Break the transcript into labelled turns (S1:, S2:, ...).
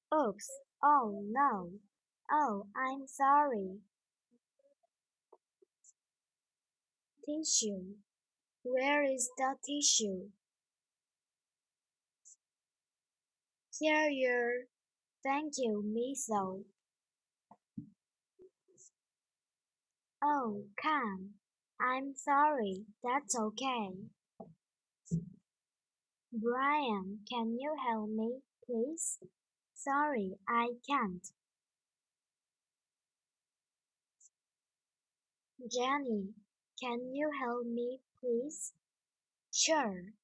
S1: Oops, oh no. Oh, I'm sorry. Tissue. Where is the tissue? Here. Thank you, Miso. Oh, come. I'm sorry. That's okay. Brian, can you help me, please? Sorry, I can't. Jenny, can you help me, please? Sure.